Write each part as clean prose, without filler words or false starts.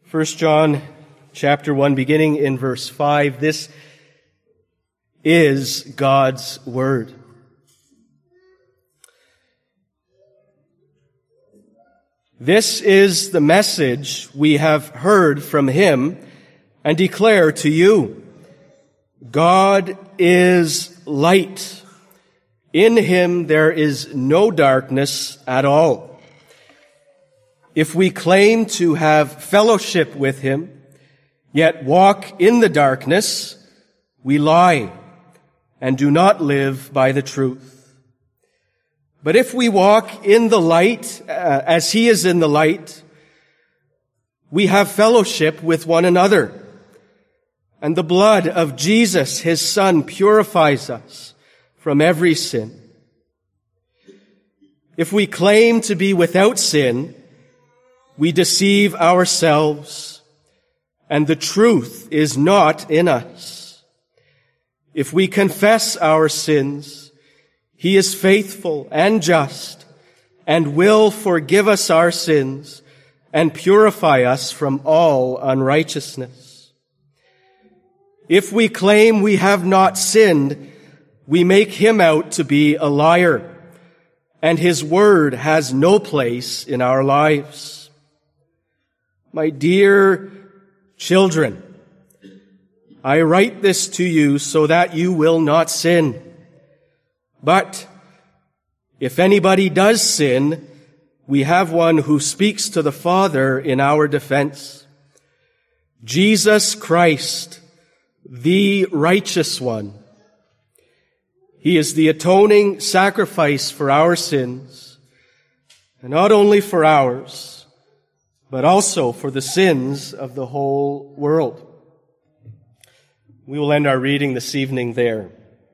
1 John chapter 1, beginning in verse 5. This is God's Word. This is the message we have heard from Him and declare to you. God is light. In Him there is no darkness at all. If we claim to have fellowship with Him, yet walk in the darkness, we lie and do not live by the truth. But if we walk in the light, as He is in the light, we have fellowship with one another. And the blood of Jesus, His Son, purifies us from every sin. If we claim to be without sin, we deceive ourselves, and the truth is not in us. If we confess our sins, He is faithful and just, and will forgive us our sins and purify us from all unrighteousness. If we claim we have not sinned, we make Him out to be a liar, and His word has no place in our lives. My dear children, I write this to you so that you will not sin. But if anybody does sin, we have one who speaks to the Father in our defense. Jesus Christ, the righteous one. He is the atoning sacrifice for our sins, and not only for ours, but also for the sins of the whole world. We will end our reading this evening there.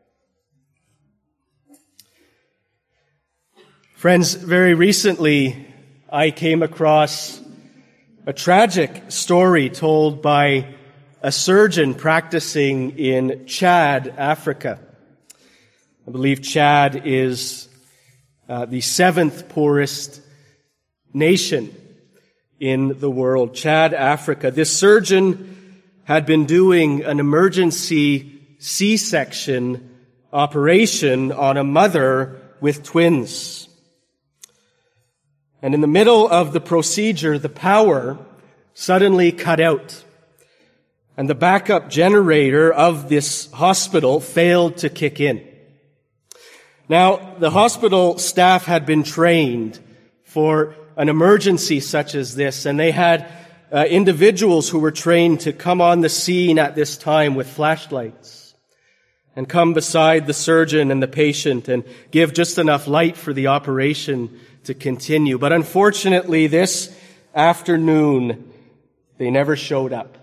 Friends, very recently I came across a tragic story told by a surgeon practicing in Chad, Africa. I believe Chad is the seventh poorest nation in the world. Chad, Africa. This surgeon had been doing an emergency C-section operation on a mother with twins. And in the middle of the procedure, the power suddenly cut out. And the backup generator of this hospital failed to kick in. Now, the hospital staff had been trained for an emergency such as this, and they had individuals who were trained to come on the scene at this time with flashlights and come beside the surgeon and the patient and give just enough light for the operation to continue. But unfortunately, this afternoon, they never showed up.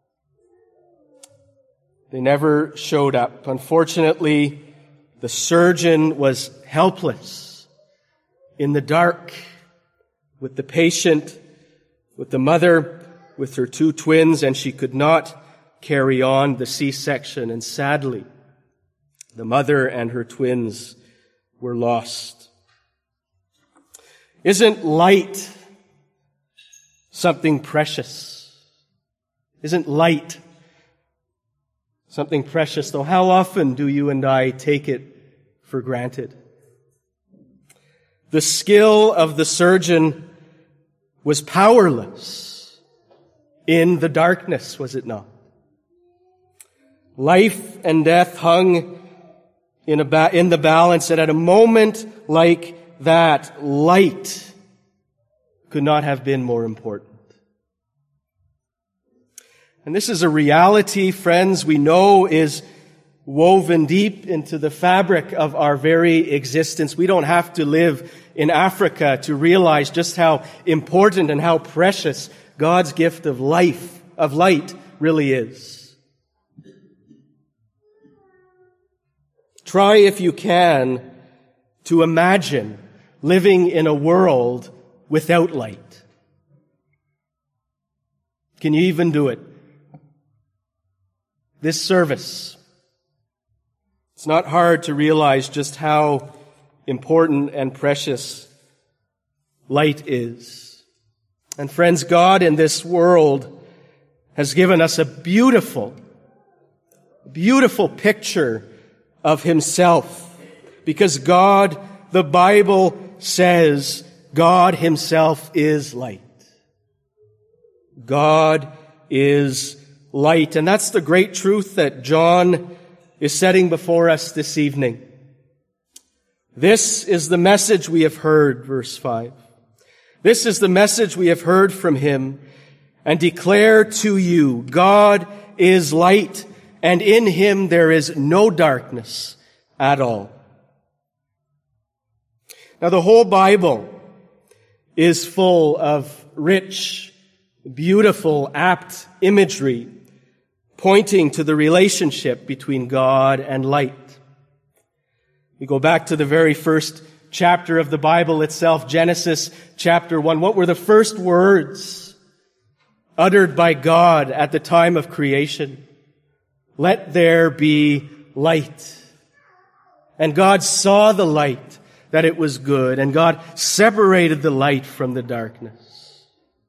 They never showed up. Unfortunately, the surgeon was helpless in the dark with the patient, with the mother, with her two twins, and she could not carry on the C-section. And sadly, the mother and her twins were lost. Isn't light something precious? Isn't light something precious, though? How often do you and I take it for granted? The skill of the surgeon was powerless in the darkness, was it not? Life and death hung in the balance, and at a moment like that, light could not have been more important. And this is a reality, friends, we know is woven deep into the fabric of our very existence. We don't have to live in Africa to realize just how important and how precious God's gift of light really is. Try, if you can, to imagine living in a world without light. Can you even do it? This service, it's not hard to realize just how important and precious light is. And friends, God in this world has given us a beautiful picture of himself, because God, the Bible says, God himself is light. God is light. And that's the great truth that John is setting before us this evening. This is the message we have heard, verse 5. This is the message we have heard from him and declare to you, God is light, and in him there is no darkness at all. Now, the whole Bible is full of rich, beautiful, apt imagery pointing to the relationship between God and light. We go back to the very first chapter of the Bible itself, Genesis chapter 1. What were the first words uttered by God at the time of creation? Let there be light. And God saw the light, that it was good, and God separated the light from the darkness.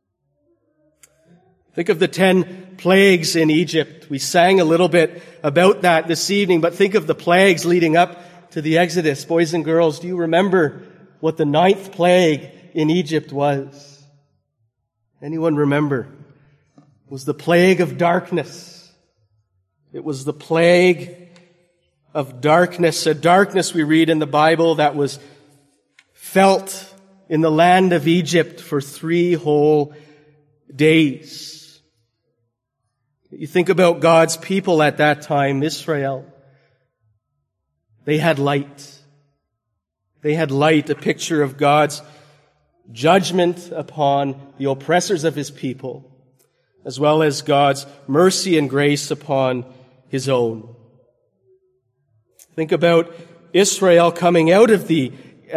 Think of the 10 plagues in Egypt. We sang a little bit about that this evening, but think of the plagues leading up to the Exodus. Boys and girls, do you remember what the 9th plague in Egypt was? Anyone remember? It was the plague of darkness. It was the plague of darkness, a darkness we read in the Bible that was felt in the land of Egypt for 3 whole days. You think about God's people at that time, Israel. They had light. They had light, a picture of God's judgment upon the oppressors of his people, as well as God's mercy and grace upon his own. Think about Israel coming out of Egypt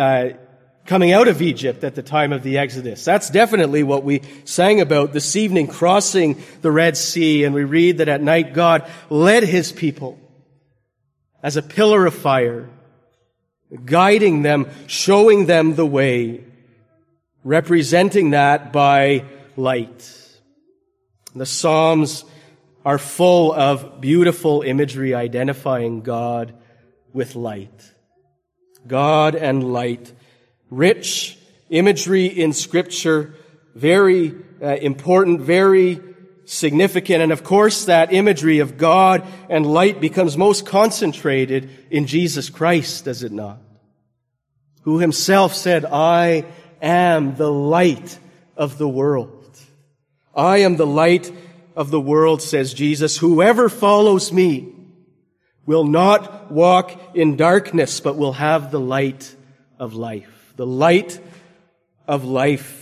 at the time of the Exodus. That's definitely what we sang about this evening, crossing the Red Sea. And we read that at night God led his people as a pillar of fire, guiding them, showing them the way, representing that by light. The Psalms are full of beautiful imagery identifying God with light. God and light. Rich imagery in Scripture, very important, very significant. And of course, that imagery of God and light becomes most concentrated in Jesus Christ, does it not? Who himself said, I am the light of the world. I am the light of the world, says Jesus. Whoever follows me will not walk in darkness, but will have the light of life. The light of life.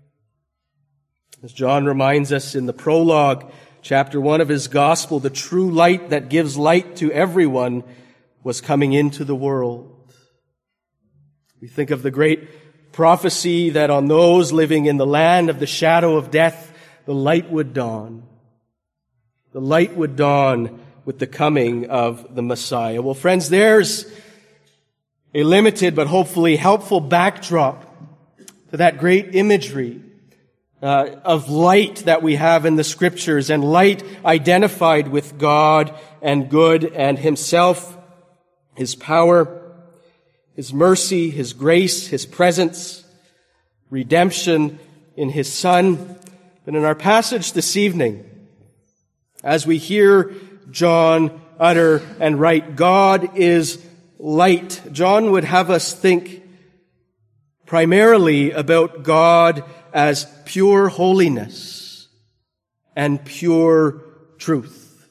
As John reminds us in the prologue, chapter 1 of his gospel, the true light that gives light to everyone was coming into the world. We think of the great prophecy that on those living in the land of the shadow of death, the light would dawn. The light would dawn with the coming of the Messiah. Well, friends, there's a limited but hopefully helpful backdrop to that great imagery of light that we have in the Scriptures, and light identified with God and good and himself, his power, his mercy, his grace, his presence, redemption in his Son. And in our passage this evening, as we hear John utter and write, God is light, John would have us think primarily about God as pure holiness and pure truth.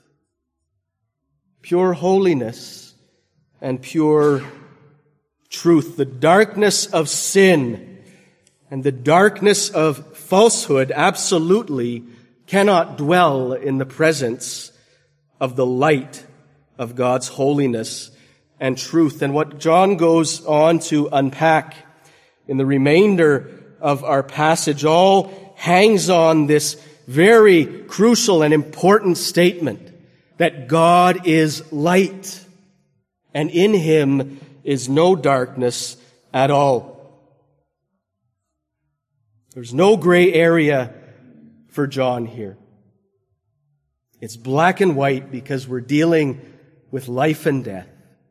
Pure holiness and pure truth. The darkness of sin and the darkness of falsehood absolutely cannot dwell in the presence of the light of God's holiness and truth. And what John goes on to unpack in the remainder of our passage all hangs on this very crucial and important statement that God is light, and in him is no darkness at all. There's no gray area for John here. It's black and white because we're dealing with life and death.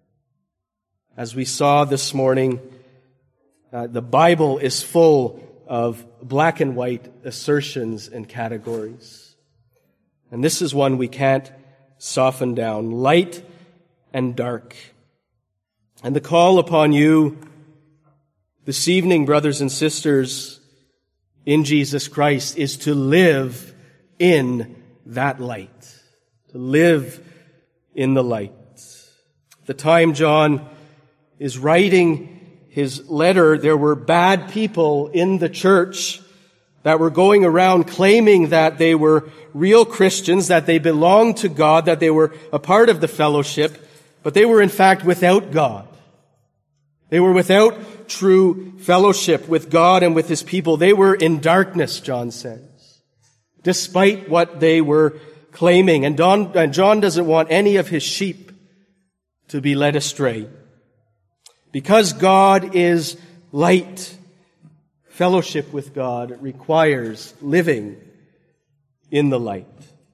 As we saw this morning, the Bible is full of black and white assertions and categories. And this is one we can't soften down. Light and dark. And the call upon you this evening, brothers and sisters, in Jesus Christ, is to live in that light. To live in the light. At the time John is writing his letter, there were bad people in the church that were going around claiming that they were real Christians, that they belonged to God, that they were a part of the fellowship, but they were in fact without God. They were without true fellowship with God and with His people. They were in darkness, John says, despite what they were claiming. And John doesn't want any of his sheep to be led astray. Because God is light, fellowship with God requires living in the light.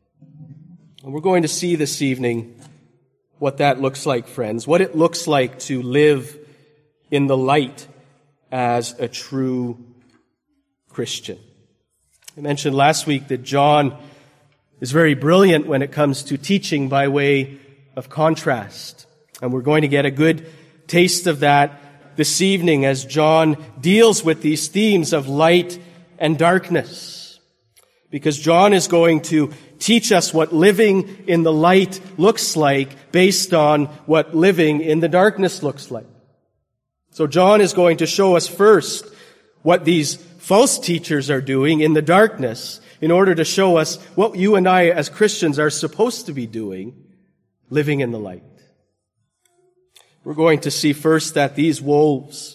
And we're going to see this evening what that looks like, friends, what it looks like to live in the light as a true Christian. I mentioned last week that John is very brilliant when it comes to teaching by way of contrast. And we're going to get a good taste of that this evening as John deals with these themes of light and darkness. Because John is going to teach us what living in the light looks like based on what living in the darkness looks like. So John is going to show us first what these false teachers are doing in the darkness in order to show us what you and I as Christians are supposed to be doing, living in the light. We're going to see first that these wolves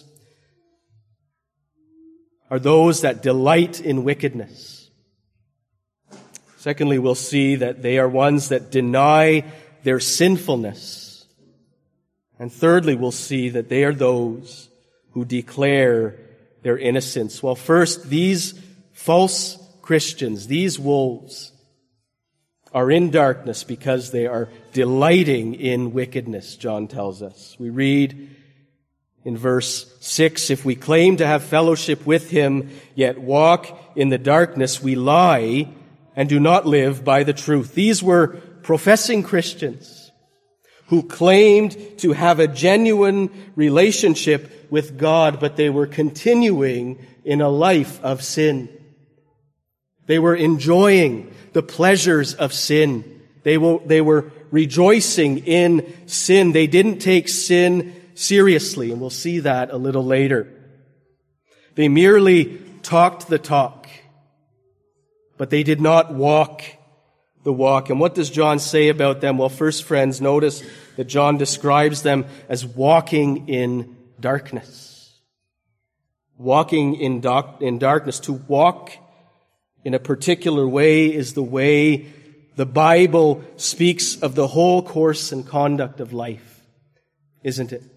are those that delight in wickedness. Secondly, we'll see that they are ones that deny their sinfulness. And thirdly, we'll see that they are those who declare their innocence. Well, first, these false Christians, these wolves, are in darkness because they are delighting in wickedness, John tells us. We read in verse 6, if we claim to have fellowship with Him, yet walk in the darkness, we lie and do not live by the truth. These were professing Christians who claimed to have a genuine relationship with God, but they were continuing in a life of sin. They were enjoying the pleasures of sin. They were rejoicing in sin. They didn't take sin seriously, and we'll see that a little later. They merely talked the talk, but they did not walk the walk. And what does John say about them? Well, first, friends, notice that John describes them as walking in darkness. Walking in darkness. To walk in a particular way is the way the Bible speaks of the whole course and conduct of life, isn't it?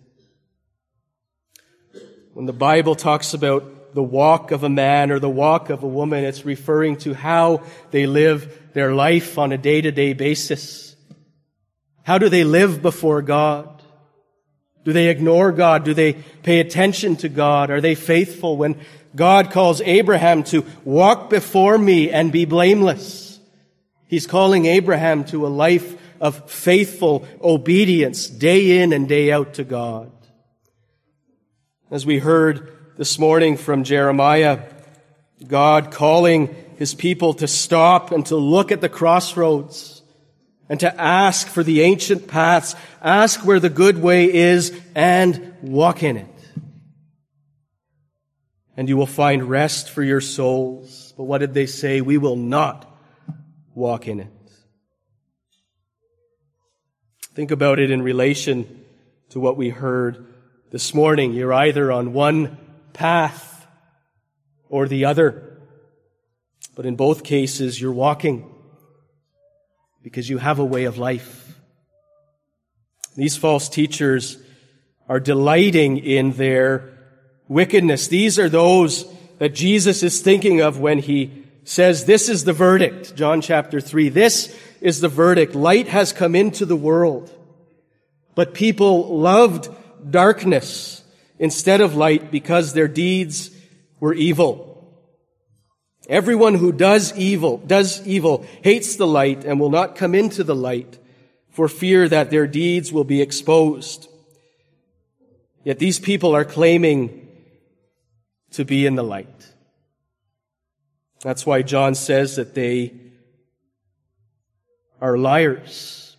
When the Bible talks about the walk of a man or the walk of a woman, it's referring to how they live their life on a day-to-day basis. How do they live before God? Do they ignore God? Do they pay attention to God? Are they faithful when God calls Abraham to walk before me and be blameless? He's calling Abraham to a life of faithful obedience day in and day out to God. As we heard this morning from Jeremiah, God calling His people to stop and to look at the crossroads and to ask for the ancient paths, ask where the good way is and walk in it. And you will find rest for your souls. But what did they say? We will not walk in it. Think about it in relation to what we heard this morning. You're either on one path or the other. But in both cases, you're walking because you have a way of life. These false teachers are delighting in their wickedness. These are those that Jesus is thinking of when He says, this is the verdict, John chapter 3. This is the verdict. Light has come into the world, but people loved darkness instead of light because their deeds were evil. Everyone who does evil, hates the light and will not come into the light for fear that their deeds will be exposed. Yet these people are claiming to be in the light. That's why John says that they are liars.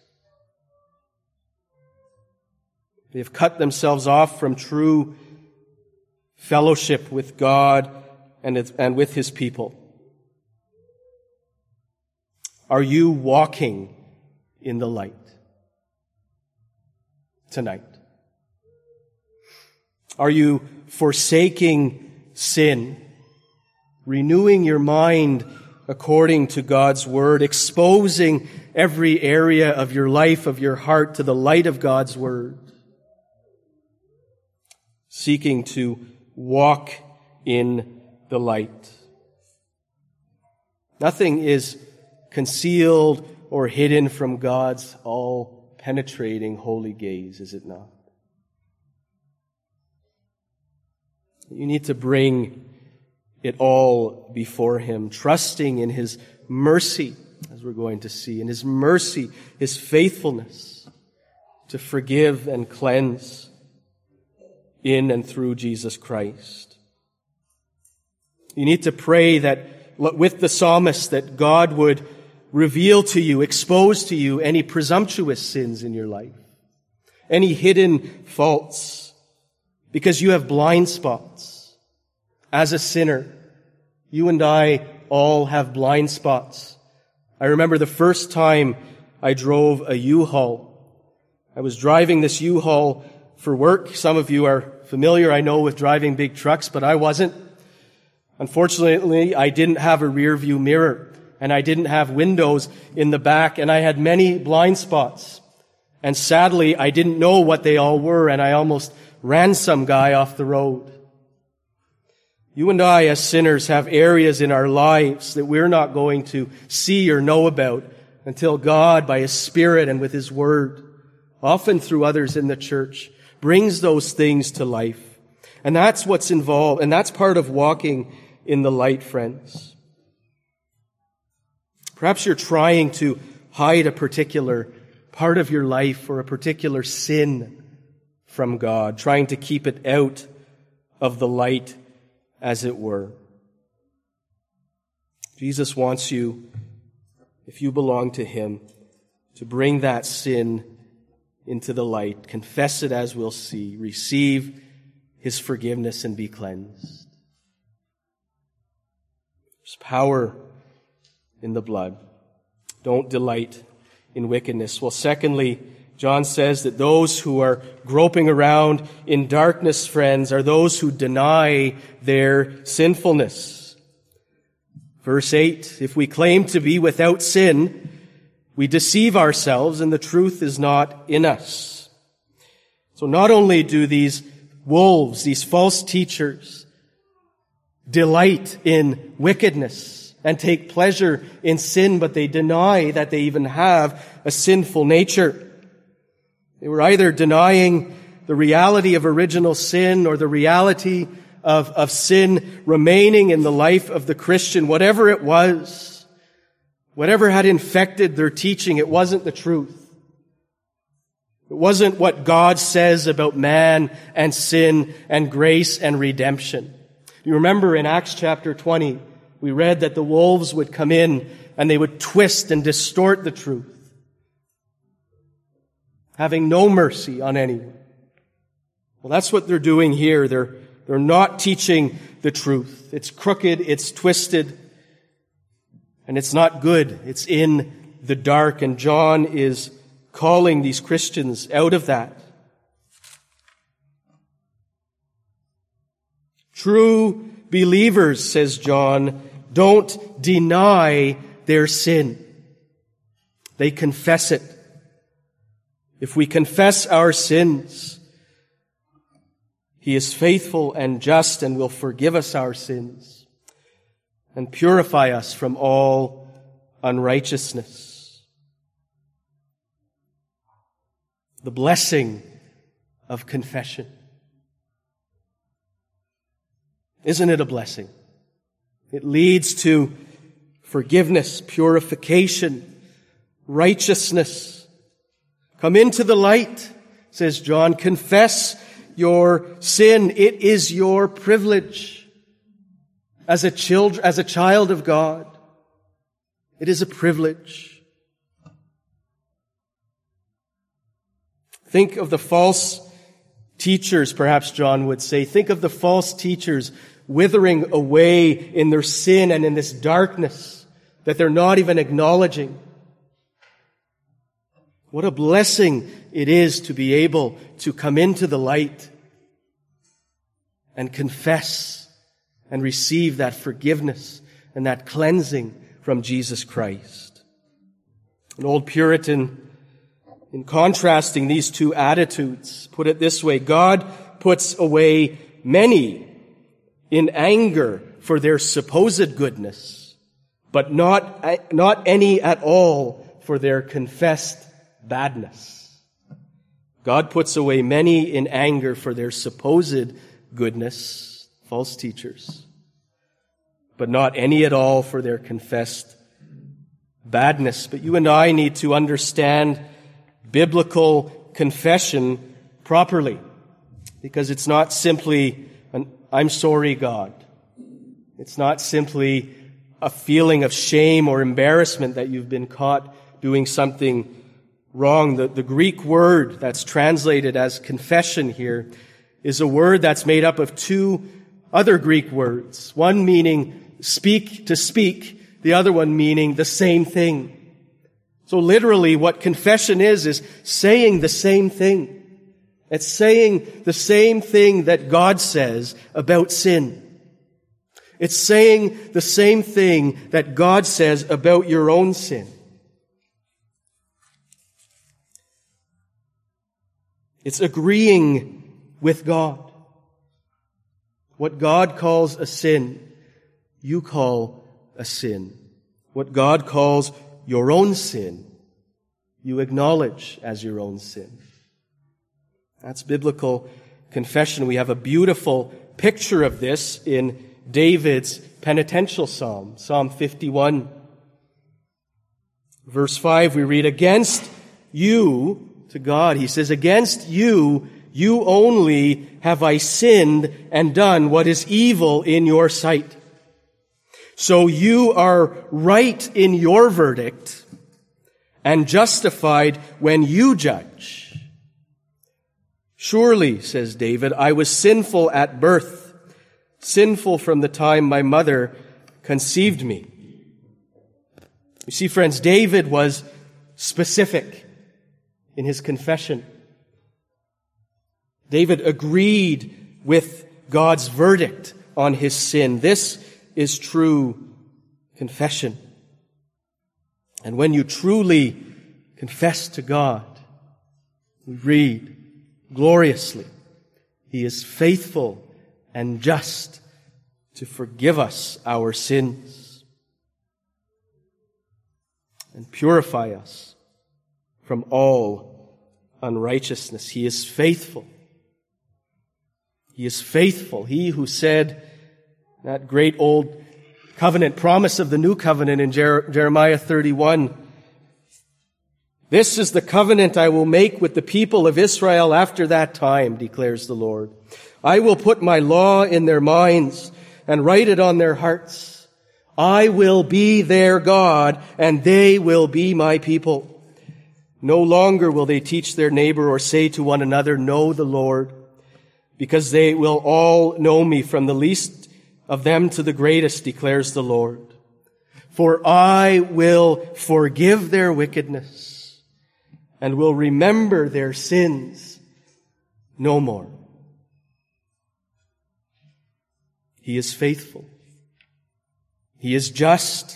They have cut themselves off from true fellowship with God and with His people. Are you walking in the light tonight? Are you forsaking sin, renewing your mind according to God's Word, exposing every area of your life, of your heart, to the light of God's Word, seeking to walk in the light? Nothing is concealed or hidden from God's all-penetrating holy gaze, is it not? You need to bring it all before Him, trusting in His mercy, as we're going to see, in His mercy, His faithfulness to forgive and cleanse in and through Jesus Christ. You need to pray that, with the psalmist, that God would reveal to you, expose to you any presumptuous sins in your life, any hidden faults, because you have blind spots. As a sinner, you and I all have blind spots. I remember the first time I drove a U-Haul. I was driving this U-Haul for work. Some of you are familiar, I know, with driving big trucks, but I wasn't. Unfortunately, I didn't have a rear view mirror, and I didn't have windows in the back, and I had many blind spots. And sadly, I didn't know what they all were, and I almost ran some guy off the road. You and I, as sinners, have areas in our lives that we're not going to see or know about until God, by His Spirit and with His Word, often through others in the church, brings those things to life. And that's what's involved, and that's part of walking in the light, friends. Perhaps you're trying to hide a particular part of your life or a particular sin from God, trying to keep it out of the light, as it were. Jesus wants you, if you belong to Him, to bring that sin into the light, confess it as we'll see, receive His forgiveness and be cleansed. There's power in the blood. Don't delight in wickedness. Well, secondly, John says that those who are groping around in darkness, friends, are those who deny their sinfulness. Verse 8, if we claim to be without sin, we deceive ourselves and the truth is not in us. So not only do these wolves, these false teachers, delight in wickedness and take pleasure in sin, but they deny that they even have a sinful nature. They were either denying the reality of original sin or the reality of sin remaining in the life of the Christian. Whatever it was, whatever had infected their teaching, it wasn't the truth. It wasn't what God says about man and sin and grace and redemption. You remember in Acts chapter 20, we read that the wolves would come in and they would twist and distort the truth, having no mercy on anyone. Well, that's what they're doing here. They're not teaching the truth. It's crooked, it's twisted, and it's not good. It's in the dark, and John is calling these Christians out of that. True believers, says John, don't deny their sin. They confess it. If we confess our sins, He is faithful and just and will forgive us our sins and purify us from all unrighteousness. The blessing of confession. Isn't it a blessing? It leads to forgiveness, purification, righteousness. Come into the light, says John. Confess your sin. It is your privilege as a child of God. It is a privilege. Think of the false teachers, perhaps John would say. Think of the false teachers withering away in their sin and in this darkness that they're not even acknowledging. What a blessing it is to be able to come into the light and confess and receive that forgiveness and that cleansing from Jesus Christ. An old Puritan, in contrasting these two attitudes, put it this way: God puts away many in anger for their supposed goodness, but not any at all for their confessed badness. God puts away many in anger for their supposed goodness, false teachers, but not any at all for their confessed badness. But you and I need to understand biblical confession properly, because it's not simply an "I'm sorry, God." It's not simply a feeling of shame or embarrassment that you've been caught doing something wrong. The Greek word that's translated as confession here is a word that's made up of two other Greek words. One meaning speak, to speak. The other one meaning the same thing. So literally what confession is saying the same thing. It's saying the same thing that God says about sin. It's saying the same thing that God says about your own sin. It's agreeing with God. What God calls a sin, you call a sin. What God calls your own sin, you acknowledge as your own sin. That's biblical confession. We have a beautiful picture of this in David's penitential psalm, Psalm 51. Verse 5, we read, "Against you," to God, he says, "against you, you only have I sinned and done what is evil in your sight. So you are right in your verdict and justified when you judge. Surely," says David, "I was sinful at birth, sinful from the time my mother conceived me." You see, friends, David was specific in his confession. David agreed with God's verdict on his sin. This is true confession. And when you truly confess to God, we read gloriously, He is faithful and just to forgive us our sins and purify us from all unrighteousness. He is faithful. He is faithful. He who said that great old covenant promise of the new covenant in Jeremiah 31, "This is the covenant I will make with the people of Israel after that time, declares the Lord. I will put my law in their minds and write it on their hearts. I will be their God, and they will be my people. No longer will they teach their neighbor or say to one another, 'Know the Lord,' because they will all know me, from the least of them to the greatest, declares the Lord. For I will forgive their wickedness and will remember their sins no more." He is faithful. He is just.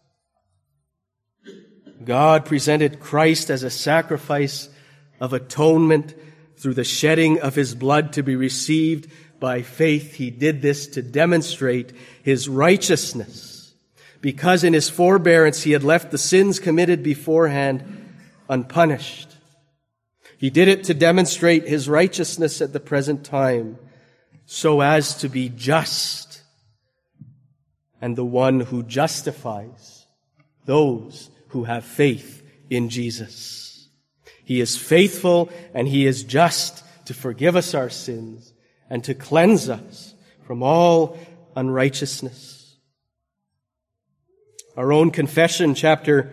God presented Christ as a sacrifice of atonement through the shedding of His blood to be received by faith. He did this to demonstrate His righteousness, because in His forbearance He had left the sins committed beforehand unpunished. He did it to demonstrate his righteousness at the present time, so as to be just and the one who justifies those who have faith in Jesus. He is faithful and he is just to forgive us our sins and to cleanse us from all unrighteousness. Our own confession, chapter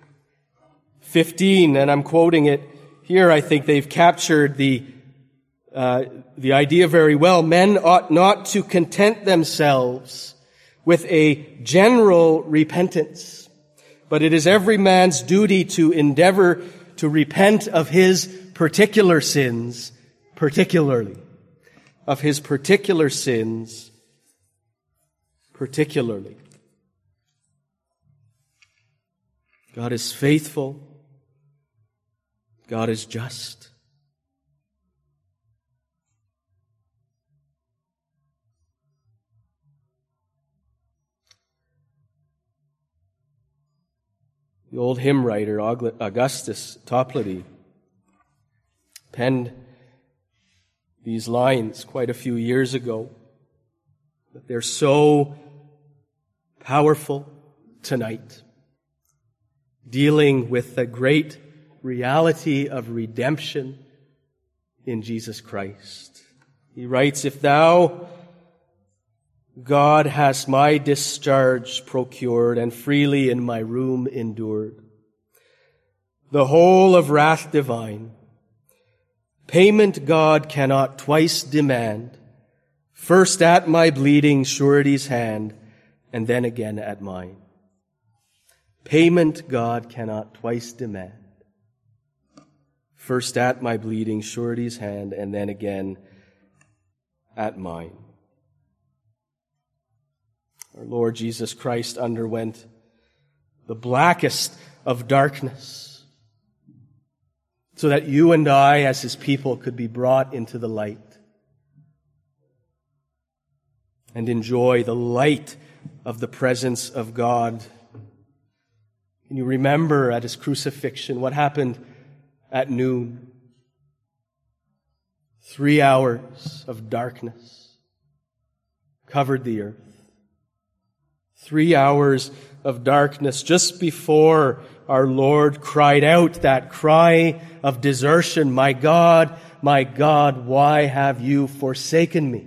15, and I'm quoting it here, I think they've captured the idea very well. Men ought not to content themselves with a general repentance, but it is every man's duty to endeavor to repent of his particular sins, particularly. Of his particular sins, particularly. God is faithful. God is just. The old hymn writer, Augustus Toplady, penned these lines quite a few years ago, but they're so powerful tonight, dealing with the great reality of redemption in Jesus Christ. He writes, "If thou, God, hast my discharge procured and freely in my room endured, the whole of wrath divine, payment God cannot twice demand, first at my bleeding surety's hand, and then again at mine. Payment God cannot twice demand, first at my bleeding surety's hand, and then again at mine." Our Lord Jesus Christ underwent the blackest of darkness so that you and I, as his people, could be brought into the light and enjoy the light of the presence of God. Can you remember at his crucifixion what happened at noon? 3 hours of darkness covered the earth. 3 hours of darkness just before our Lord cried out that cry of desertion, my God, why have you forsaken me?"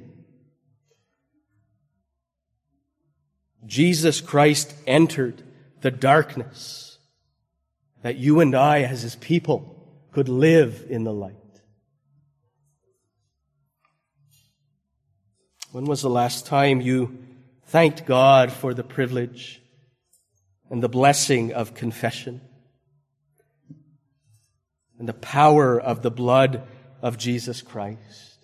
Jesus Christ entered the darkness that you and I, as his people, could live in the light. When was the last time you thanked God for the privilege and the blessing of confession and the power of the blood of Jesus Christ?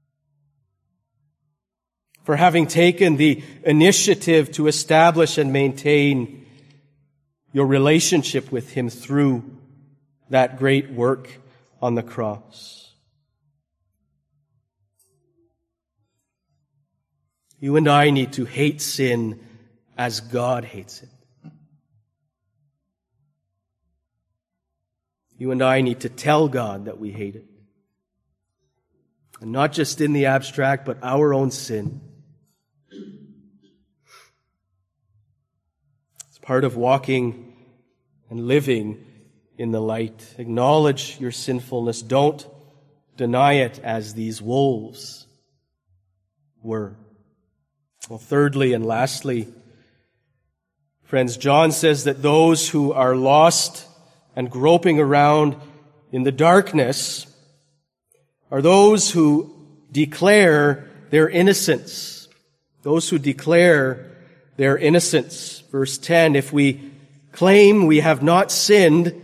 For having taken the initiative to establish and maintain your relationship with him through that great work on the cross. You and I need to hate sin as God hates it. You and I need to tell God that we hate it. And not just in the abstract, but our own sin. It's part of walking and living in the light. Acknowledge your sinfulness. Don't deny it as these wolves were. Well, thirdly and lastly, friends, John says that those who are lost and groping around in the darkness are those who declare their innocence. Those who declare their innocence. Verse 10, if we claim we have not sinned,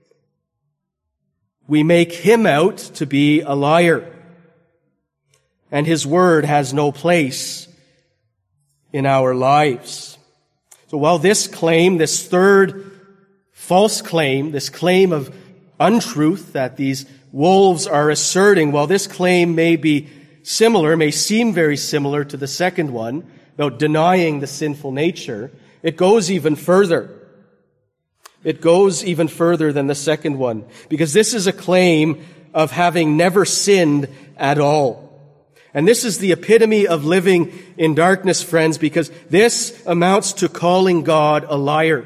we make him out to be a liar, and his word has no place in our lives. So while this claim, this third false claim, this claim of untruth that these wolves are asserting, while this claim may be similar, may seem very similar to the second one, about denying the sinful nature, it goes even further. It goes even further than the second one, because this is a claim of having never sinned at all. And this is the epitome of living in darkness, friends, because this amounts to calling God a liar.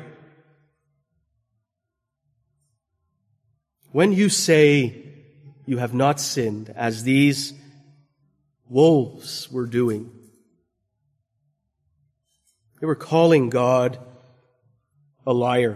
When you say you have not sinned, as these wolves were doing, they were calling God a liar.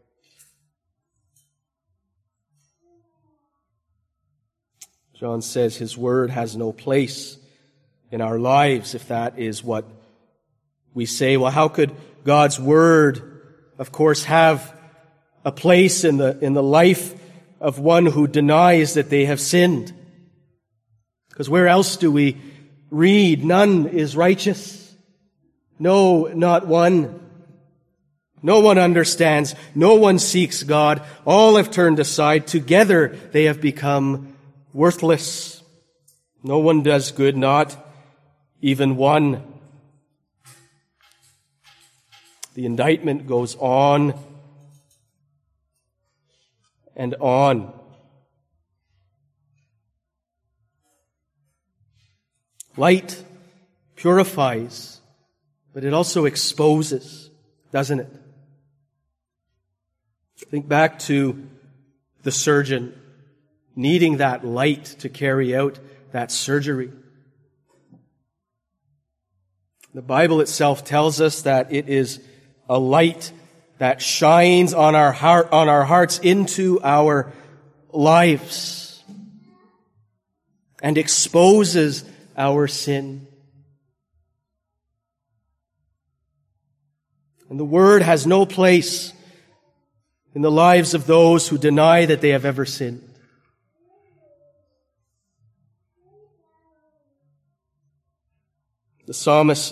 John says his word has no place in our lives if that is what we say. Well, how could God's word, of course, have a place in the life of one who denies that they have sinned? Because where else do we read, none is righteous? No, not one. No one understands. No one seeks God. All have turned aside. Together they have become worthless. No one does good, not even one. The indictment goes on and on. Light purifies, but it also exposes, doesn't it? Think back to the surgeon needing that light to carry out that surgery. The Bible itself tells us that it is a light that shines on our hearts into our lives and exposes our sin. And the Word has no place in the lives of those who deny that they have ever sinned. The psalmist,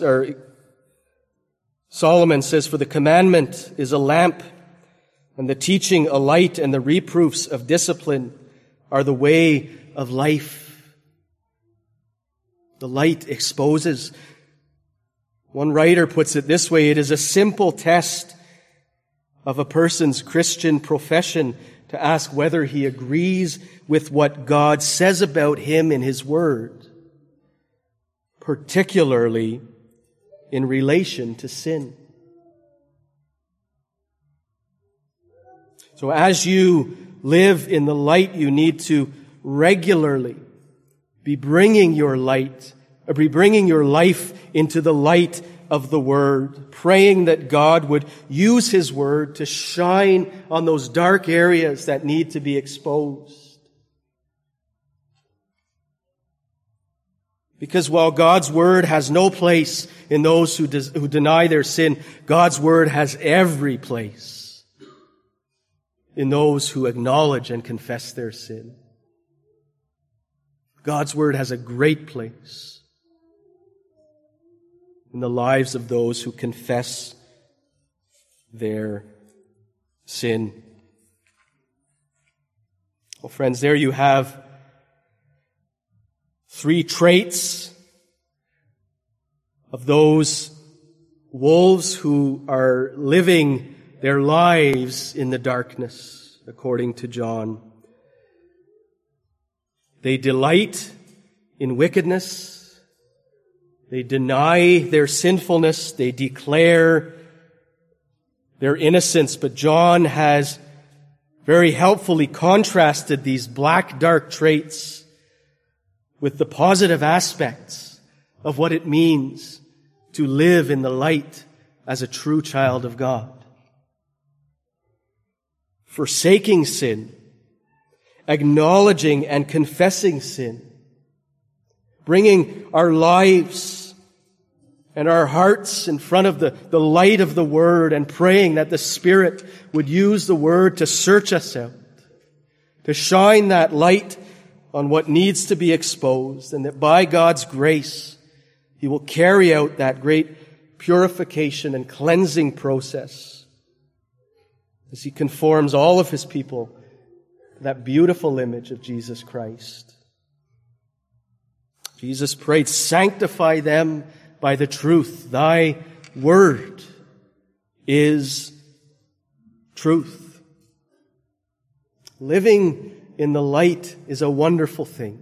Solomon says, "For the commandment is a lamp, and the teaching a light, and the reproofs of discipline are the way of life." The light exposes. One writer puts it this way: it is a simple test of a person's Christian profession to ask whether he agrees with what God says about him in His Word, particularly in relation to sin. So as you live in the light, you need to regularly be bringing your life into the light of the Word, praying that God would use His Word to shine on those dark areas that need to be exposed. Because while God's Word has no place in those who deny their sin, God's Word has every place in those who acknowledge and confess their sin. God's Word has a great place in the lives of those who confess their sin. Well, friends, there you have 3 traits of those wolves who are living their lives in the darkness, according to John. They delight in wickedness. They deny their sinfulness. They declare their innocence. But John has very helpfully contrasted these black, dark traits with the positive aspects of what it means to live in the light as a true child of God. Forsaking sin, acknowledging and confessing sin, bringing our lives and our hearts in front of the light of the Word and praying that the Spirit would use the Word to search us out, to shine that light on what needs to be exposed, and that by God's grace, He will carry out that great purification and cleansing process as He conforms all of His people to that beautiful image of Jesus Christ. Jesus prayed, "Sanctify them by the truth. Thy word is truth." Living in the light is a wonderful thing.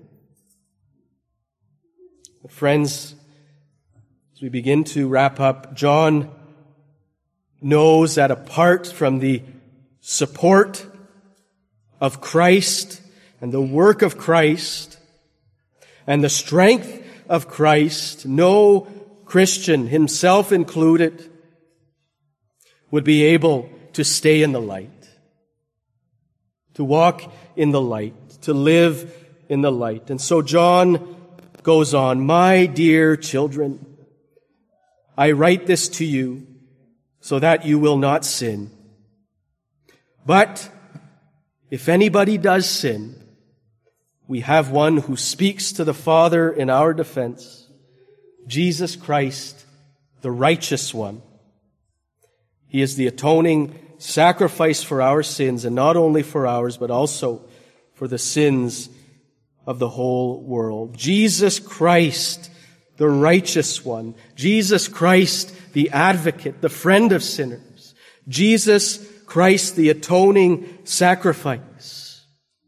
But friends, as we begin to wrap up, John knows that apart from the support of Christ and the work of Christ and the strength of Christ, no Christian, himself included, would be able to stay in the light, to walk in the light, to live in the light. And so John goes on, "My dear children, I write this to you so that you will not sin. But if anybody does sin, we have one who speaks to the Father in our defense, Jesus Christ, the righteous one. He is the atoning sacrifice for our sins, and not only for ours, but also for the sins of the whole world. Jesus Christ, the righteous one. Jesus Christ, the advocate, the friend of sinners. Jesus Christ, the atoning sacrifice.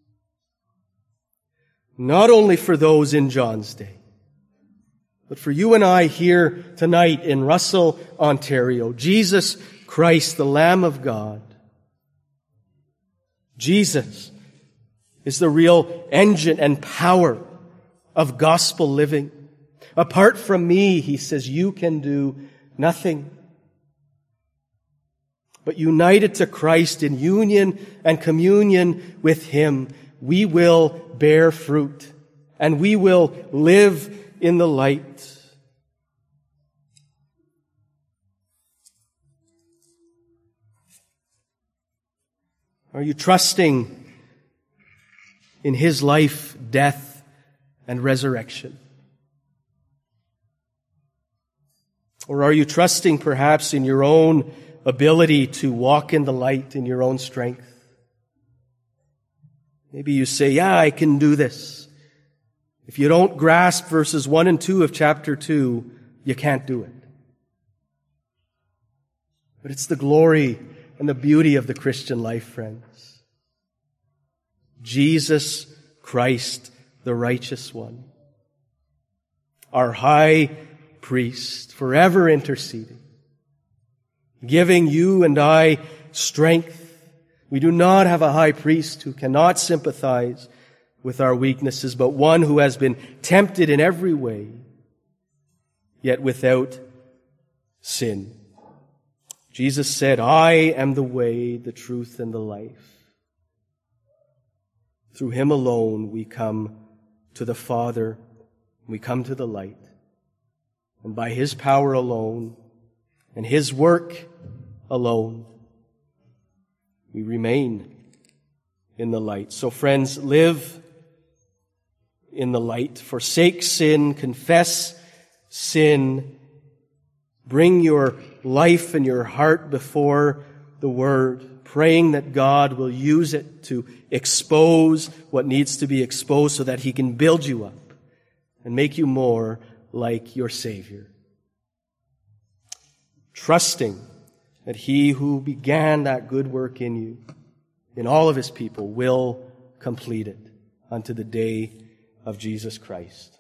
Not only for those in John's day, but for you and I here tonight in Russell, Ontario. Jesus Christ, the Lamb of God. Jesus is the real engine and power of gospel living. Apart from me, he says, you can do nothing. But united to Christ in union and communion with him, we will bear fruit and we will live in the light. Are you trusting in his life, death, and resurrection? Or are you trusting perhaps in your own ability to walk in the light in your own strength? Maybe you say, yeah, I can do this. If you don't grasp verses 1 and 2 of chapter 2, you can't do it. But it's the glory and the beauty of the Christian life, friends. Jesus Christ, the righteous one. Our high priest, forever interceding, giving you and I strength. We do not have a high priest who cannot sympathize with our weaknesses, but one who has been tempted in every way, yet without sin. Jesus said, I am the way, the truth, and the life. Through him alone we come to the Father, we come to the light. And by his power alone and his work alone, we remain in the light. So friends, live in the light. Forsake sin, confess sin, bring your life and your heart before the Word, praying that God will use it to expose what needs to be exposed so that he can build you up and make you more like your Savior. Trusting that he who began that good work in you, in all of his people, will complete it unto the day of Jesus Christ.